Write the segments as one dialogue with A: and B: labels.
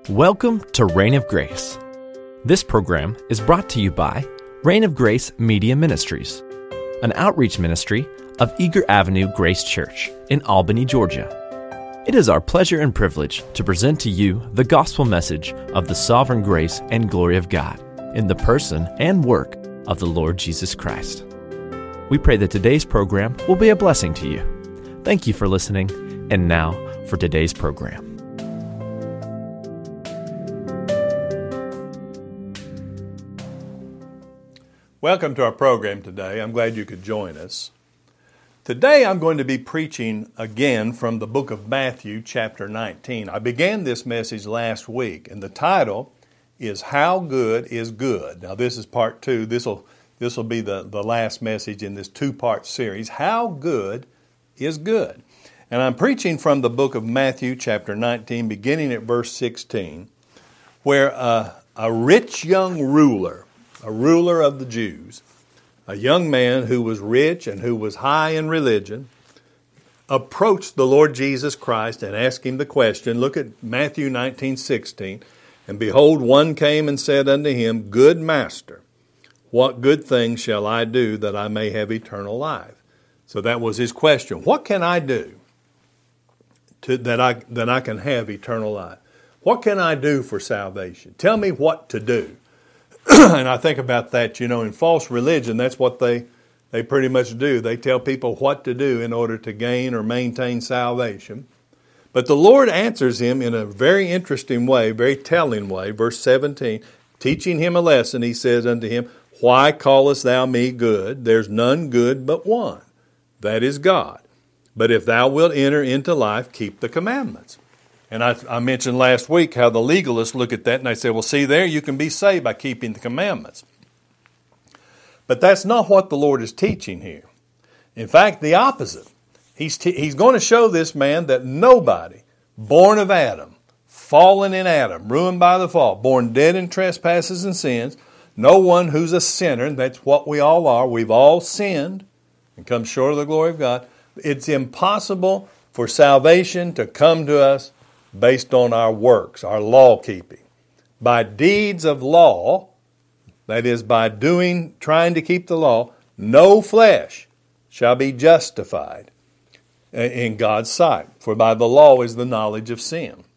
A: Welcome to Reign of Grace. This program is brought to you by Reign of Grace Media Ministries, an outreach ministry of Eager Avenue Grace Church in Albany, Georgia. It is our pleasure and privilege to present to you the gospel message of the sovereign grace and glory of God in the person and work of the Lord Jesus Christ. We pray that today's program will be a blessing to you. Thank you for listening, and now for today's program.
B: Welcome to our program today. I'm glad you could join us. Today I'm going to be preaching again from the book of Matthew, chapter 19. I began this message last week, and the title is How Good is Good. Now this is part 2. This will be the last message in this 2-part series, How Good is Good. And I'm preaching from the book of Matthew, chapter 19, beginning at verse 16, where a rich young ruler, a ruler of the Jews, a young man who was rich and who was high in religion, approached the Lord Jesus Christ and asked him the question. Look at Matthew 19:16. And behold, one came and said unto him, Good master, what good thing shall I do that I may have eternal life? So that was his question. What can I do that I can have eternal life? What can I do for salvation? Tell me what to do. And I think about that, in false religion, that's what they pretty much do. They tell people what to do in order to gain or maintain salvation. But the Lord answers him in a very interesting way, very telling way. Verse 17, teaching him a lesson, he says unto him, Why callest thou me good? There's none good but one, that is God. But if thou wilt enter into life, keep the commandments. And I mentioned last week how the legalists look at that and they say, well, see there, you can be saved by keeping the commandments. But that's not what the Lord is teaching here. In fact, the opposite. He's going to show this man that nobody born of Adam, fallen in Adam, ruined by the fall, born dead in trespasses and sins, no one who's a sinner, and that's what we all are. We've all sinned and come short of the glory of God. It's impossible for salvation to come to us based on our works, our law keeping. By deeds of law, that is by trying to keep the law, no flesh shall be justified in God's sight. For by the law is the knowledge of sin.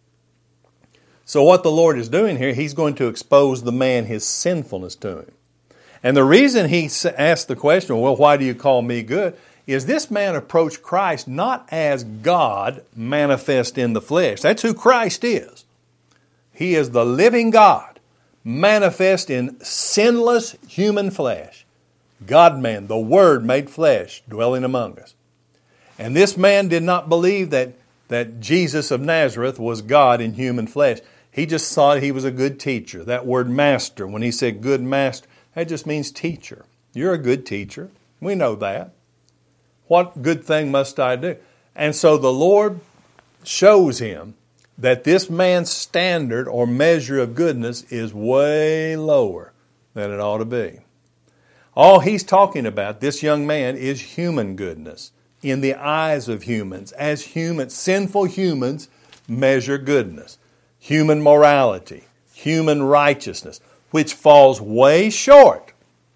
B: So what the Lord is doing here, He's going to expose the man his sinfulness to him. And the reason he asked the question, well, why do you call me good? Is this man approached Christ not as God manifest in the flesh. That's who Christ is. He is the living God manifest in sinless human flesh. God-man, the Word made flesh, dwelling among us. And this man did not believe that Jesus of Nazareth was God in human flesh. He just thought he was a good teacher. That word master, when he said good master, that just means teacher. You're a good teacher. We know that. What good thing must I do? And so the Lord shows him that this man's standard or measure of goodness is way lower than it ought to be. All he's talking about, this young man, is human goodness in the eyes of humans. As sinful humans measure goodness, human morality, human righteousness, which falls way short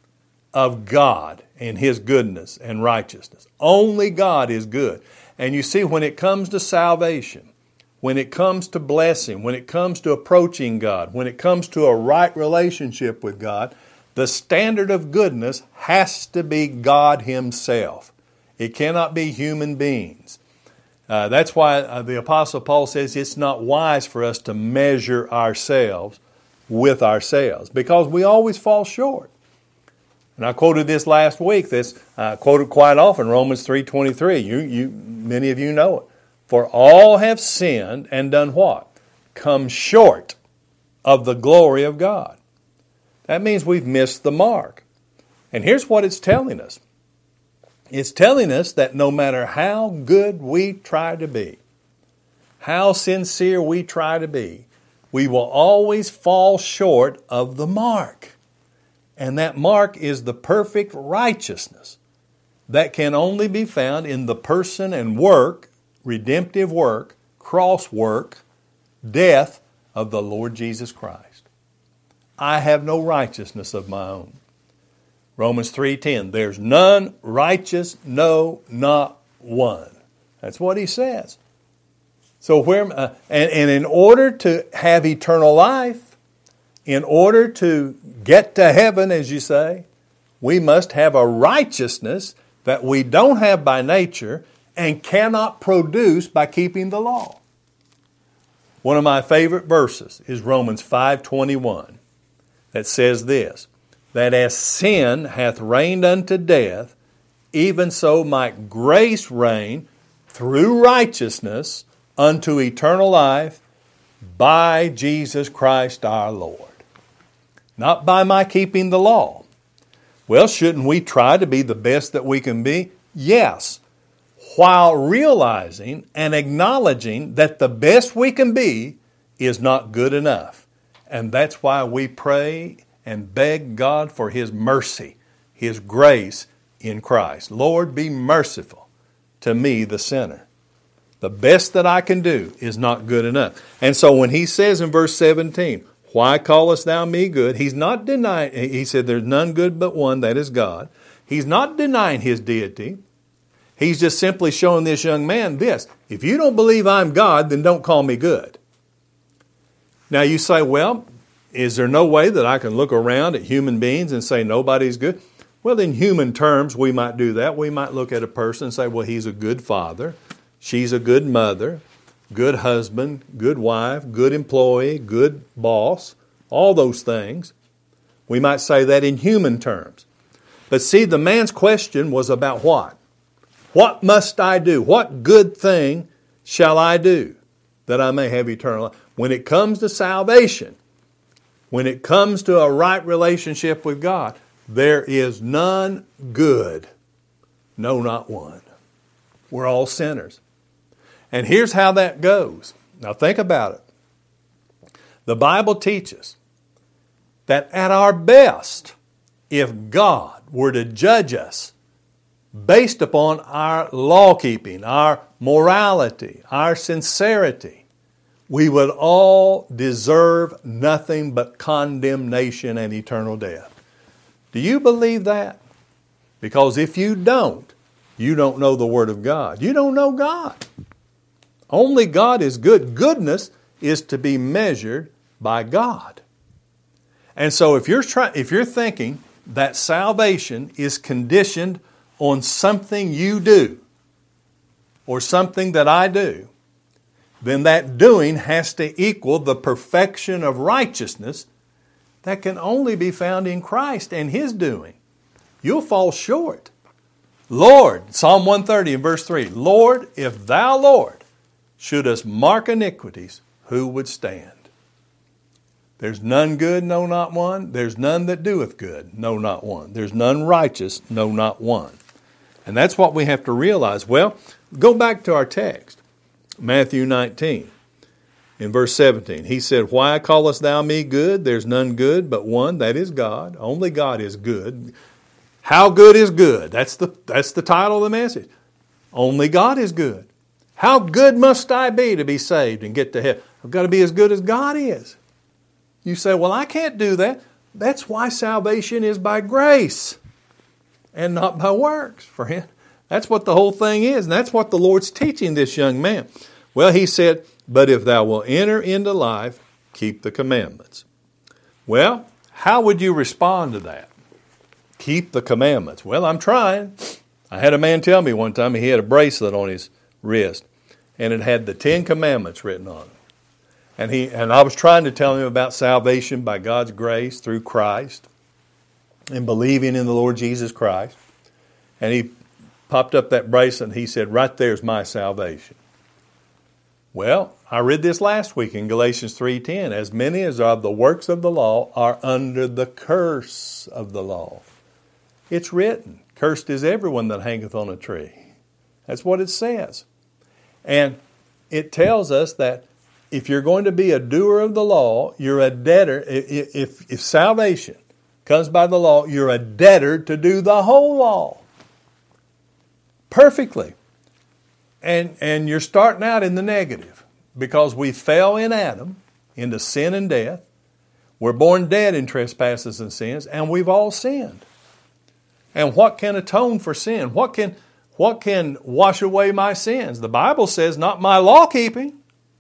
B: of God and His goodness and righteousness. Only God is good. And you see, when it comes to salvation, when it comes to blessing, when it comes to approaching God, when it comes to a right relationship with God, the standard of goodness has to be God Himself. It cannot be human beings. That's why the Apostle Paul says it's not wise for us to measure ourselves with ourselves, because we always fall short. And I quoted this last week. I quoted quite often, Romans 3:23. Many of you know it. For all have sinned and done what? Come short of the glory of God. That means we've missed the mark. And here's what it's telling us. It's telling us that no matter how good we try to be, how sincere we try to be, we will always fall short of the mark. And that mark is the perfect righteousness that can only be found in the person and work, redemptive work, cross work, death of the Lord Jesus Christ. I have no righteousness of my own. Romans 3:10, there's none righteous, no, not one. That's what he says. So and in order to have eternal life, in order to get to heaven, as you say, we must have a righteousness that we don't have by nature and cannot produce by keeping the law. One of my favorite verses is Romans 5:21 that says this, that as sin hath reigned unto death, even so might grace reign through righteousness unto eternal life by Jesus Christ our Lord. Not by my keeping the law. Well, shouldn't we try to be the best that we can be? Yes, while realizing and acknowledging that the best we can be is not good enough. And that's why we pray and beg God for His mercy, His grace in Christ. Lord, be merciful to me, the sinner. The best that I can do is not good enough. And so when he says in verse 17, why callest thou me good? He's not denying, he said there's none good but one, that is God. He's not denying His deity. He's just simply showing this young man this. If you don't believe I'm God, then don't call me good. Now you say, well, is there no way that I can look around at human beings and say nobody's good? Well, in human terms, we might do that. We might look at a person and say, well, he's a good father. She's a good mother, good husband, good wife, good employee, good boss, all those things. We might say that in human terms. But see, the man's question was about what? What must I do? What good thing shall I do that I may have eternal life? When it comes to salvation, when it comes to a right relationship with God, there is none good, no, not one. We're all sinners. And here's how that goes. Now think about it. The Bible teaches that at our best, if God were to judge us based upon our law-keeping, our morality, our sincerity, we would all deserve nothing but condemnation and eternal death. Do you believe that? Because if you don't know the Word of God. You don't know God. Only God is good. Goodness is to be measured by God. And so if you're thinking that salvation is conditioned on something you do or something that I do, then that doing has to equal the perfection of righteousness that can only be found in Christ and His doing. You'll fall short. Lord, Psalm 130 and verse 3, Lord, if Thou, Lord, shouldest mark iniquities, who would stand? There's none good, no, not one. There's none that doeth good, no, not one. There's none righteous, no, not one. And that's what we have to realize. Well, go back to our text. Matthew 19, in verse 17, he said, why callest thou me good? There's none good but one, that is God. Only God is good. How good is good? That's the title of the message. Only God is good. How good must I be to be saved and get to heaven? I've got to be as good as God is. You say, well, I can't do that. That's why salvation is by grace and not by works, friend. That's what the whole thing is, and that's what the Lord's teaching this young man. Well, he said, but if thou wilt enter into life, keep the commandments. Well, how would you respond to that? Keep the commandments. Well, I'm trying. I had a man tell me one time he had a bracelet on his wrist, and it had the 10 Commandments written on it. And I was trying to tell him about salvation by God's grace through Christ and believing in the Lord Jesus Christ. And he popped up that bracelet and he said, right there's my salvation. Well, I read this last week in Galatians 3:10. As many as are of the works of the law are under the curse of the law. It's written, cursed is everyone that hangeth on a tree. That's what it says. And it tells us that if you're going to be a doer of the law, you're a debtor. If salvation comes by the law, you're a debtor to do the whole law perfectly. And you're starting out in the negative because we fell in Adam. into sin and death. We're born dead in trespasses and sins, and we've all sinned. And what can atone for sin? What can wash away my sins? The Bible says, not my law keeping.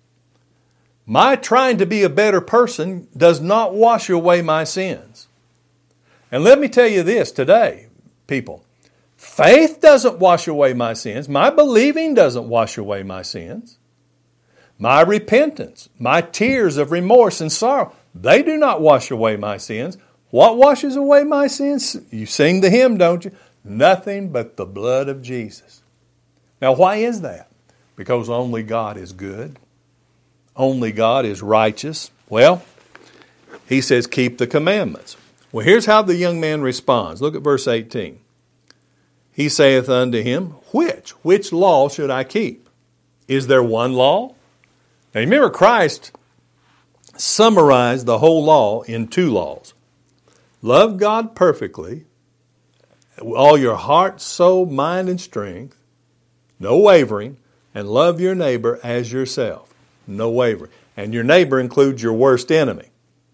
B: My trying to be a better person does not wash away my sins. And let me tell you this today, people. Faith doesn't wash away my sins. My believing doesn't wash away my sins. My repentance, my tears of remorse and sorrow, they do not wash away my sins. What washes away my sins? You sing the hymn, don't you? Nothing but the blood of Jesus. Now, why is that? Because only God is good. Only God is righteous. Well, he says, keep the commandments. Well, here's how the young man responds. Look at verse 18. He saith unto him, which law should I keep? Is there one law? Now, remember, Christ summarized the whole law in 2 laws. Love God perfectly, with all your heart, soul, mind, and strength, no wavering, and love your neighbor as yourself, no wavering. And your neighbor includes your worst enemy.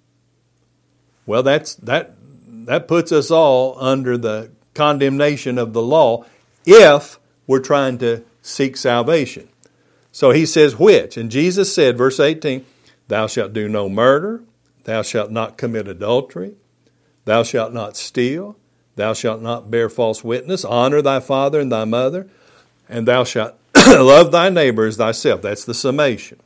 B: Well, that puts us all under the condemnation of the law if we're trying to seek salvation. So he says, which? And Jesus said, verse 18, thou shalt do no murder, thou shalt not commit adultery, thou shalt not steal, thou shalt not bear false witness, honor thy father and thy mother, and thou shalt love thy neighbor as thyself. That's the summation.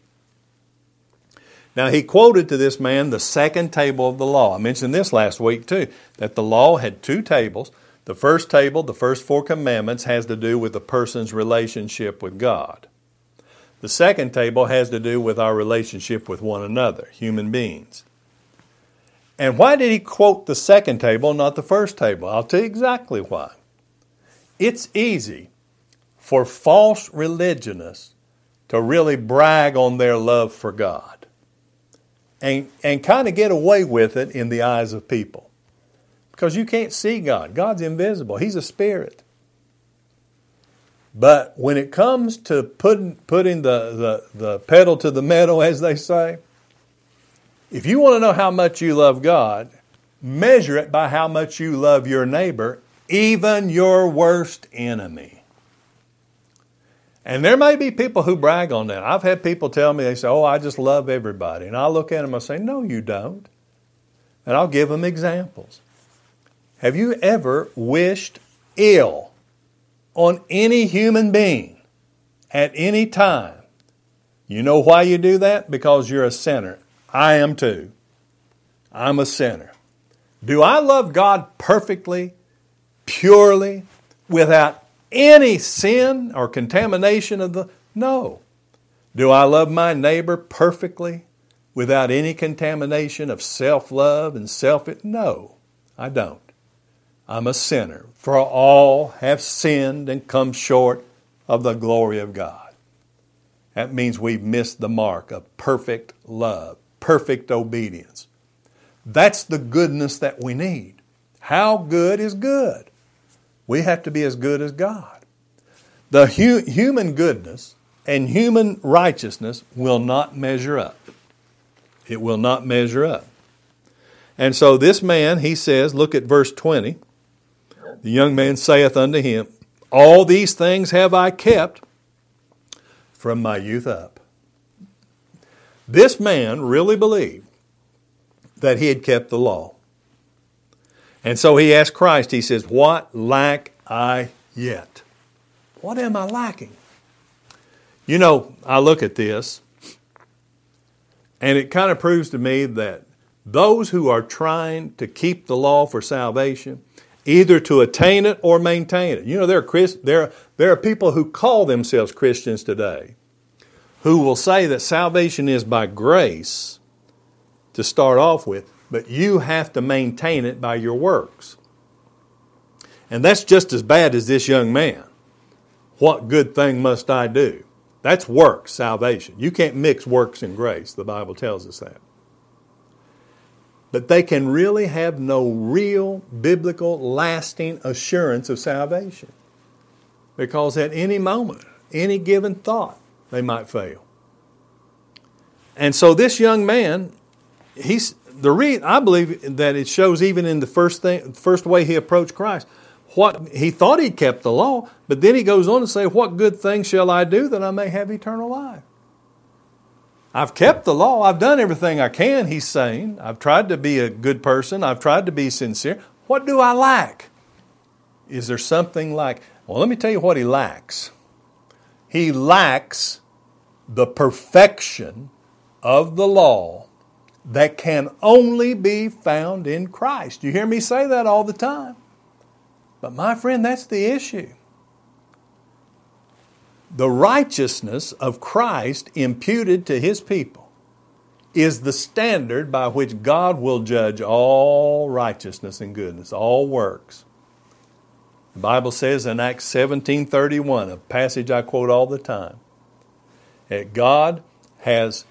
B: Now he quoted to this man the second table of the law. I mentioned this last week too, that the law had 2 tables. The first table, the first 4 commandments, has to do with a person's relationship with God. The second table has to do with our relationship with one another, human beings. And why did he quote the second table, not the first table? I'll tell you exactly why. It's easy for false religionists to really brag on their love for God and kind of get away with it in the eyes of people. Because you can't see God. God's invisible. He's a spirit. But when it comes to putting the pedal to the metal, as they say, if you want to know how much you love God, measure it by how much you love your neighbor, even your worst enemy. And there may be people who brag on that. I've had people tell me, they say, I just love everybody. And I look at them and say, no, you don't. And I'll give them examples. Have you ever wished ill on any human being at any time? You know why you do that? Because you're a sinner. I am too. I'm a sinner. Do I love God perfectly, purely, without any sin or contamination of the... No. Do I love my neighbor perfectly, without any contamination of self-love and No, I don't. I'm a sinner. For all have sinned and come short of the glory of God. That means we've missed the mark of perfect love, perfect obedience. That's the goodness that we need. How good is good? We have to be as good as God. The human goodness and human righteousness will not measure up. It will not measure up. And so this man, he says, look at verse 20. The young man saith unto him, all these things have I kept from my youth up. This man really believed that he had kept the law. And so he asked Christ, he says, what lack I yet? What am I lacking? You know, I look at this, and it kind of proves to me that those who are trying to keep the law for salvation, either to attain it or maintain it. You know, there are people who call themselves Christians today who will say that salvation is by grace to start off with, but you have to maintain it by your works. And that's just as bad as this young man. What good thing must I do? That's works, salvation. You can't mix works and grace. The Bible tells us that. But they can really have no real biblical lasting assurance of salvation. Because at any moment, any given thought, they might fail. And so this young man, I believe that it shows even in the first way he approached Christ. What he thought he kept the law, but then he goes on to say, "What good thing shall I do that I may have eternal life?" I've kept the law. I've done everything I can, he's saying. I've tried to be a good person. I've tried to be sincere. What do I lack? Is there something like, well, let me tell you what he lacks. He lacks the perfection of the law that can only be found in Christ. You hear me say that all the time. But my friend, that's the issue. The righteousness of Christ imputed to His people is the standard by which God will judge all righteousness and goodness, all works. The Bible says in Acts 17:31, a passage I quote all the time, that God has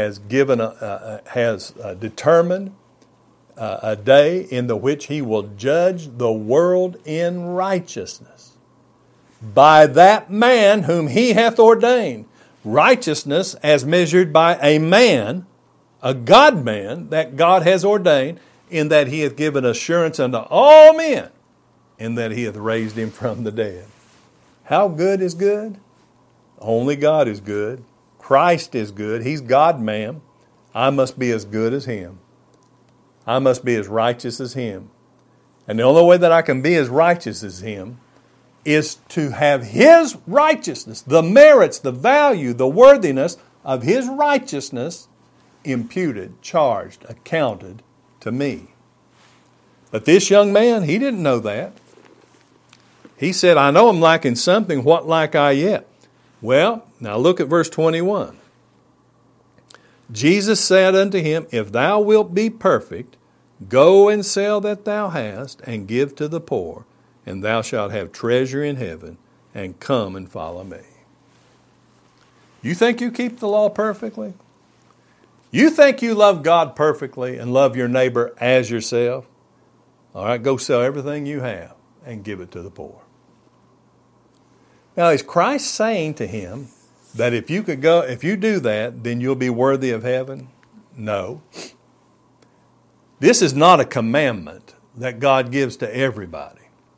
B: determined a day in the which He will judge the world in righteousness by that man whom He hath ordained. Righteousness as measured by a man, a God-man that God has ordained, in that He hath given assurance unto all men, in that He hath raised Him from the dead. How good is good? Only God is good. Christ is good. He's God-man. I must be as good as Him. I must be as righteous as Him. And the only way that I can be as righteous as Him is to have His righteousness, the merits, the value, the worthiness of His righteousness imputed, charged, accounted to me. But this young man, he didn't know that. He said, I know I'm lacking something. What lack I yet? Well, now look at verse 21. Jesus said unto him, If thou wilt be perfect, go and sell that thou hast, and give to the poor, and thou shalt have treasure in heaven, and come and follow me. You think you keep the law perfectly? You think you love God perfectly and love your neighbor as yourself? All right, go sell everything you have and give it to the poor. Now, is Christ saying to him that if you do that, then you'll be worthy of heaven? No. This is not a commandment that God gives to everybody.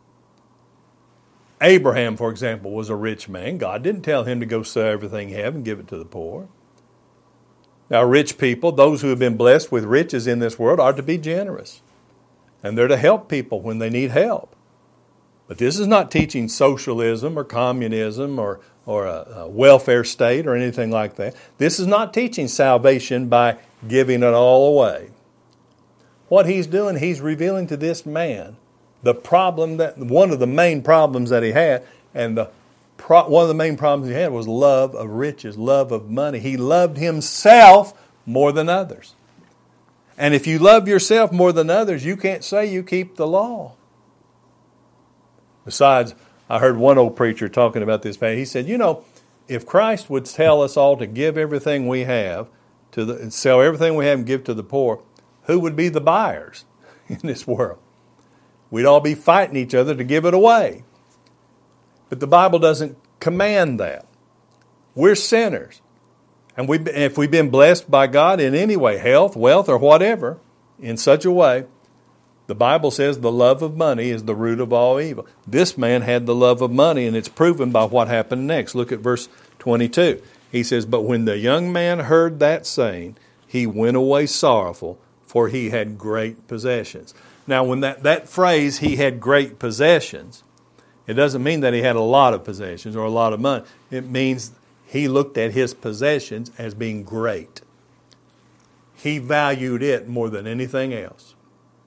B: Abraham, for example, was a rich man. God didn't tell him to go sell everything he had and give it to the poor. Now, rich people, those who have been blessed with riches in this world, are to be generous. And they're to help people when they need help. But this is not teaching socialism or communism or a welfare state or anything like that. This is not teaching salvation by giving it all away. What he's doing, he's revealing to this man the problem one of the main problems that he had, and one of the main problems he had was love of riches, love of money. He loved himself more than others. And if you love yourself more than others, you can't say you keep the law. Besides, I heard one old preacher talking about this. He said, if Christ would tell us all to give everything we have, sell everything we have and give to the poor, who would be the buyers in this world? We'd all be fighting each other to give it away. But the Bible doesn't command that. We're sinners. And if we've been blessed by God in any way, health, wealth, or whatever, in such a way, the Bible says the love of money is the root of all evil. This man had the love of money, and it's proven by what happened next. Look at verse 22. He says, But when the young man heard that saying, he went away sorrowful, for he had great possessions. Now, when that phrase, he had great possessions, it doesn't mean that he had a lot of possessions or a lot of money. It means he looked at his possessions as being great. He valued it more than anything else.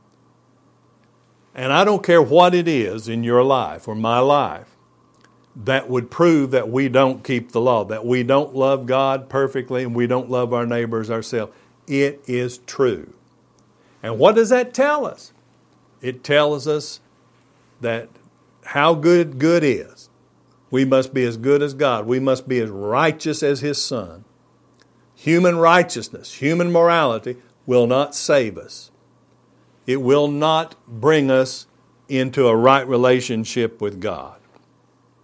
B: And I don't care what it is in your life or my life that would prove that we don't keep the law, that we don't love God perfectly and we don't love our neighbors ourselves. It is true. And what does that tell us? It tells us that how good is. We must be as good as God. We must be as righteous as His Son. Human righteousness, human morality will not save us. It will not bring us into a right relationship with God.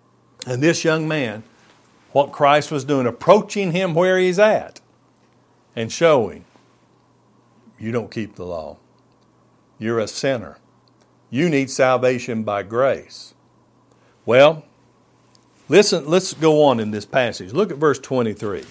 B: And this young man, what Christ was doing, approaching him where he's at, and showing you don't keep the law. You're a sinner. You need salvation by grace. Well, listen, let's go on in this passage. Look at verse 23.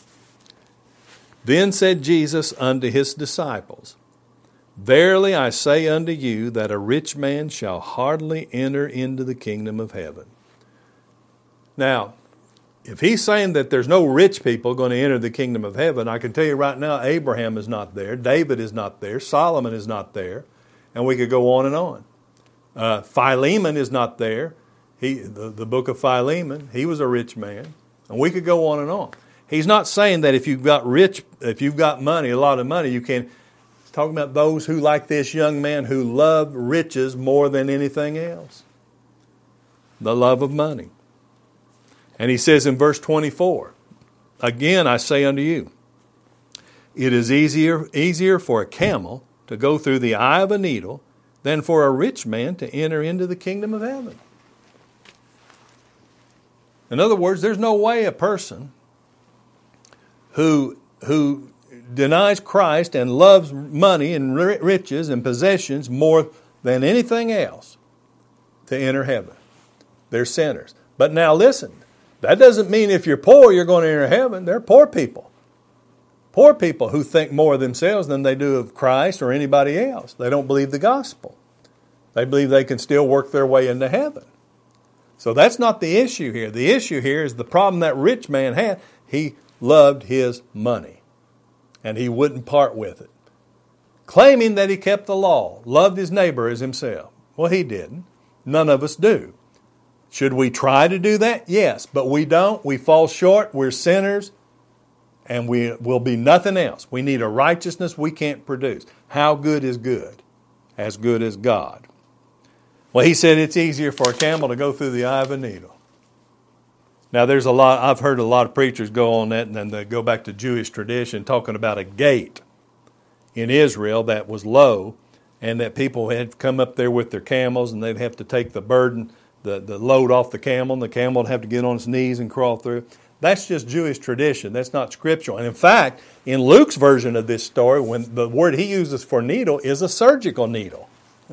B: Then said Jesus unto his disciples, Verily I say unto you that a rich man shall hardly enter into the kingdom of heaven. Now, if he's saying that there's no rich people going to enter the kingdom of heaven, I can tell you right now, Abraham is not there, David is not there, Solomon is not there, and we could go on and on. Philemon is not there. The book of Philemon, he was a rich man, and we could go on and on. He's not saying that if you've got money, a lot of money, you can. He's talking about those who, like this young man, who love riches more than anything else. The love of money. And he says in verse 24, Again I say unto you, it is easier for a camel to go through the eye of a needle than for a rich man to enter into the kingdom of heaven. In other words, there's no way a person who denies Christ and loves money and riches and possessions more than anything else to enter heaven. They're sinners. But now listen, that doesn't mean if you're poor, you're going to enter heaven. They're poor people. Poor people who think more of themselves than they do of Christ or anybody else. They don't believe the gospel. They believe they can still work their way into heaven. So that's not the issue here. The issue here is the problem that rich man had. He loved his money, and he wouldn't part with it. Claiming that he kept the law, loved his neighbor as himself. Well, he didn't. None of us do. Should we try to do that? Yes, but we don't. We fall short. We're sinners, and we will be nothing else. We need a righteousness we can't produce. How good is good? As good as God. Well, he said it's easier for a camel to go through the eye of a needle. Now, I've heard a lot of preachers go on that, and then they go back to Jewish tradition talking about a gate in Israel that was low, and that people had come up there with their camels, and they'd have to take the burden, the load off the camel, and the camel would have to get on its knees and crawl through. That's just Jewish tradition. That's not scriptural. And in fact, in Luke's version of this story, when the word he uses for needle is a surgical needle.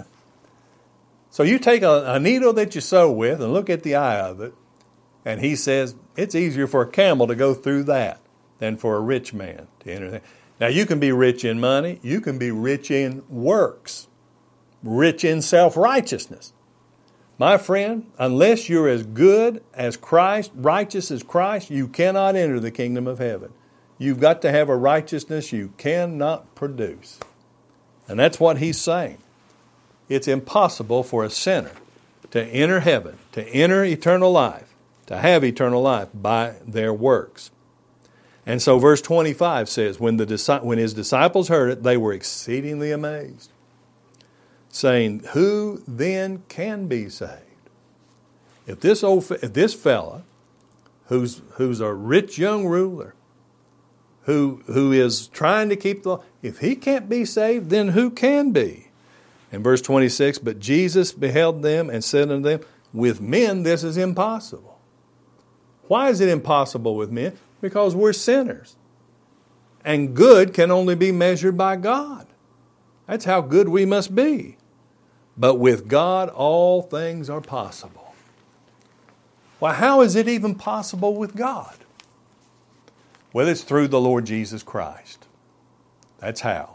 B: So you take a needle that you sew with and look at the eye of it, and he says it's easier for a camel to go through that than for a rich man to enter that. Now, you can be rich in money. You can be rich in works, rich in self-righteousness. My friend, unless you're as good as Christ, righteous as Christ, you cannot enter the kingdom of heaven. You've got to have a righteousness you cannot produce. And that's what he's saying. It's impossible for a sinner to enter heaven, to enter eternal life, to have eternal life by their works. And so verse 25 says, when his disciples heard it, they were exceedingly amazed, saying, Who then can be saved? If this fella, who's a rich young ruler, who is trying to keep the law, if he can't be saved, then who can be? In verse 26, But Jesus beheld them and said unto them, With men this is impossible. Why is it impossible with men? Because we're sinners. And good can only be measured by God. That's how good we must be. But with God, all things are possible. Well, how is it even possible with God? Well, it's through the Lord Jesus Christ. That's how.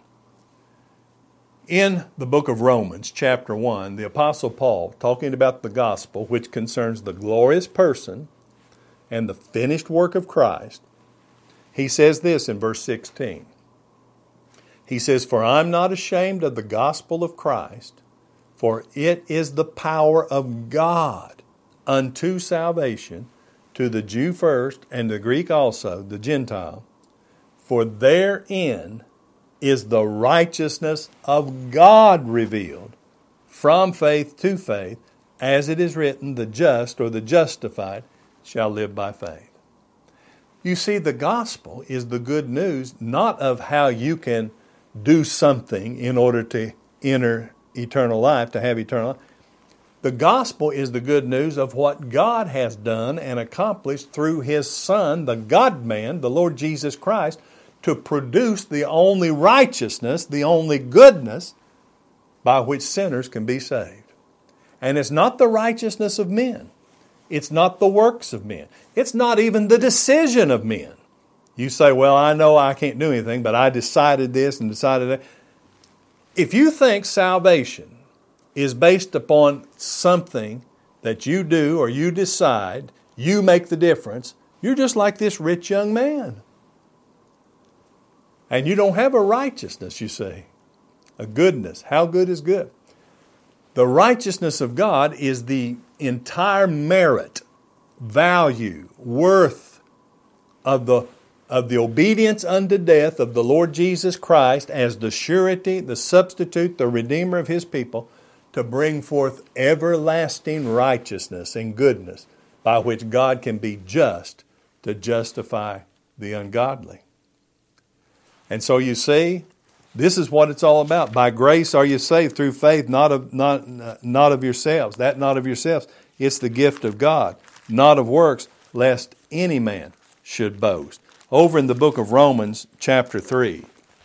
B: In the book of Romans, chapter 1, the Apostle Paul, talking about the gospel, which concerns the glorious person and the finished work of Christ, he says this in verse 16. He says, For I'm not ashamed of the gospel of Christ, for it is the power of God unto salvation to the Jew first and the Greek also, the Gentile. For therein is the righteousness of God revealed from faith to faith, as it is written, the just or the justified shall live by faith. You see, the gospel is the good news, not of how you can do something in order to enter eternal life, to have eternal life. The gospel is the good news of what God has done and accomplished through His Son, the God-man, the Lord Jesus Christ, to produce the only righteousness, the only goodness by which sinners can be saved. And it's not the righteousness of men. It's not the works of men. It's not even the decision of men. You say, well, I know I can't do anything, but I decided this and decided that. If you think salvation is based upon something that you do or you decide, you make the difference, you're just like this rich young man. And you don't have a righteousness, you see, a goodness. How good is good? The righteousness of God is the entire merit, value, worth of the obedience unto death of the Lord Jesus Christ as the surety, the substitute, the redeemer of His people, to bring forth everlasting righteousness and goodness by which God can be just to justify the ungodly. And so you see, this is what it's all about. By grace are you saved through faith, not of yourselves. That not of yourselves. It's the gift of God, not of works, lest any man should boast. Over in the book of Romans, chapter 3,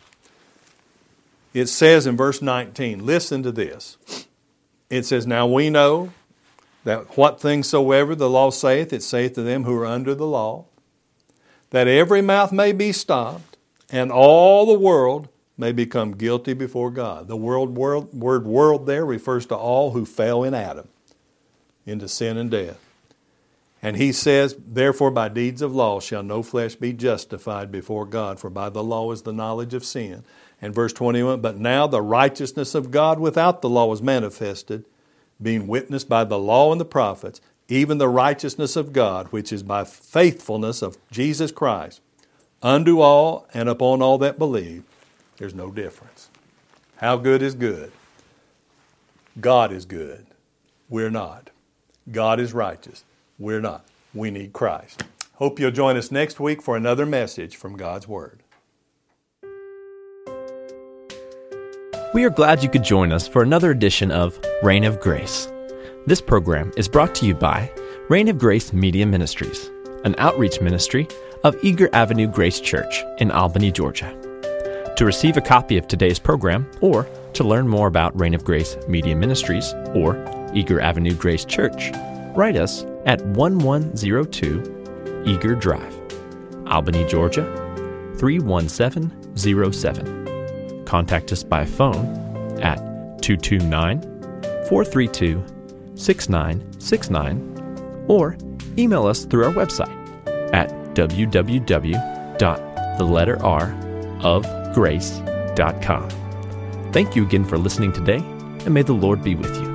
B: it says in verse 19, listen to this. It says, now we know that what things soever the law saith, it saith to them who are under the law, that every mouth may be stopped, and all the world may become guilty before God. The word world there refers to all who fell in Adam into sin and death. And he says, therefore by deeds of law shall no flesh be justified before God, for by the law is the knowledge of sin. And verse 21, but now the righteousness of God without the law is manifested, being witnessed by the law and the prophets, even the righteousness of God, which is by faithfulness of Jesus Christ, unto all and upon all that believe. There's no difference. How good is good? God is good. We're not. God is righteous. We're not. We need Christ. Hope you'll join us next week for another message from God's Word.
A: We are glad you could join us for another edition of Reign of Grace. This program is brought to you by Reign of Grace Media Ministries, an outreach ministry of Eager Avenue Grace Church in Albany, Georgia. To receive a copy of today's program or to learn more about Reign of Grace Media Ministries or Eager Avenue Grace Church, write us at 1102 Eager Drive, Albany, Georgia 31707. Contact us by phone at 229-432-6969 or email us through our website at www.theletterrofgrace.com. Thank you again for listening today, and may the Lord be with you.